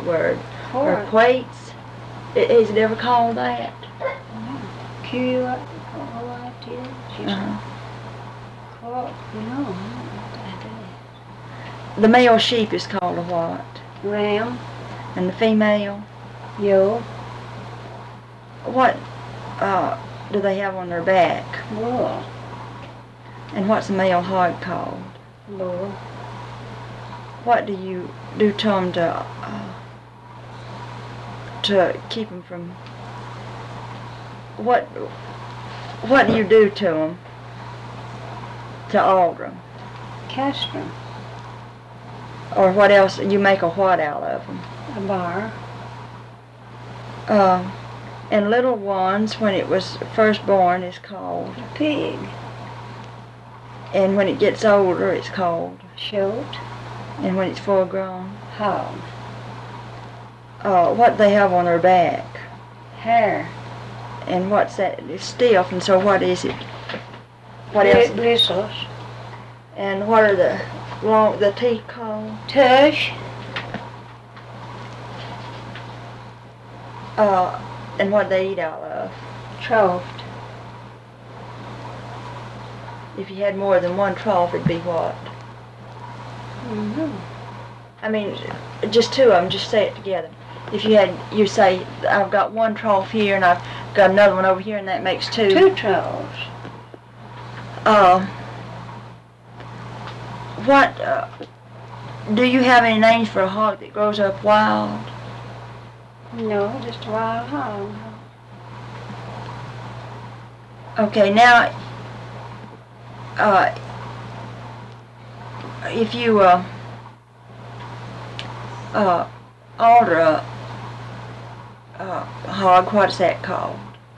word. Or Quart. quates. Is it ever called that? Quart. Uh-huh. Quart. No. The male sheep is called a what? Ram. And the female? Yo. What do they have on their back? Bull. And what's the male hog called? Bull. What do you do to them to keep them from? What do you do to them to alter them? Castrum. Or what else? You make a what out of them? A bar. And little ones, when it was first born, is called? A pig. And when it gets older, it's called? Shoat. And when it's full grown? Hog. What they have on their back? Hair. And what's that? It's stiff, and so what is it? What else? Bristles. And what are the teeth called? Tush. And what they eat out of? Trough. If you had more than one trough, it'd be what? Mm-hmm. I mean, just two of them, just say it together. If you say, I've got one trough here and I've got another one over here, and that makes two. Two troughs. Do you have any names for a hog that grows up wild? No, just a wild hog. Okay, now, if you alter a hog, what is that called?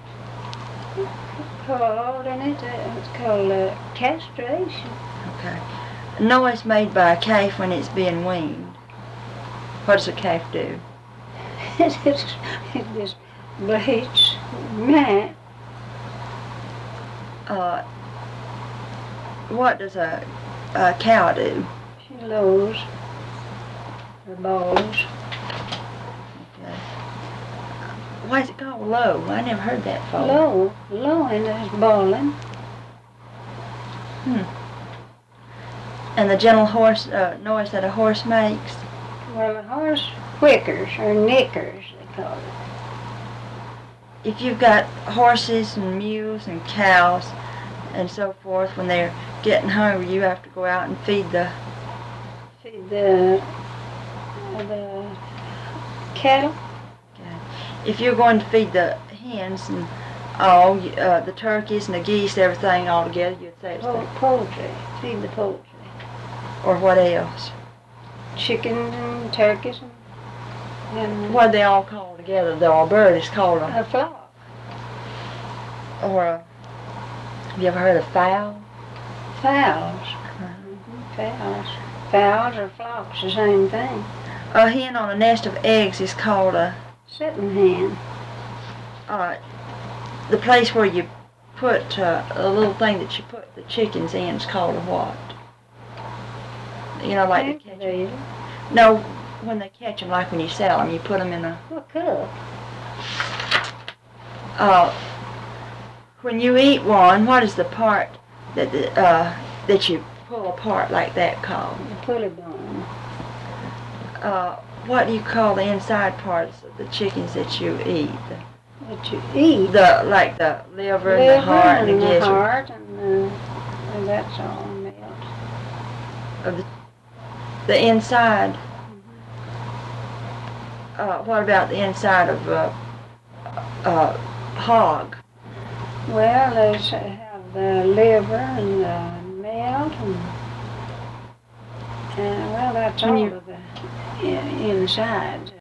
It's called castration. Okay. Noise made by a calf when it's being weaned. What does a calf do? It just bleats. Meh. What does a cow do? She lows her balls. Okay. Why is it called low? I never heard that before. Low, and there's bawling. And the gentle horse noise that a horse makes? Well, a horse whickers or nickers, they call it. If you've got horses and mules and cows and so forth, when they're getting hungry, you have to go out and feed the cattle. Okay. If you're going to feed the hens and all, the turkeys and the geese, everything all together, you'd say it's Poultry. Feed the poultry. Or what else? Chickens and turkeys and What are they all called together? A bird is called a flock. Or have you ever heard of fowl? Fowls. Fowls. Fowls or flocks, the same thing. A hen on a nest of eggs is called a... Sitting hen. The place where you put a little thing that you put the chickens in is called a what? You know, like they catch them. No, when they catch them, like when you sell them, you put them in a... Cook. When you eat one, what is the part that you pull apart like that called? The pulley bone. What do you call the inside parts of the chickens that you eat? What you eat? Like the liver and the heart and the gizzard. Heart and that's all melt. Of the inside. What about the inside of hog? Well, they have the liver and the melt and well, that's all of the insides.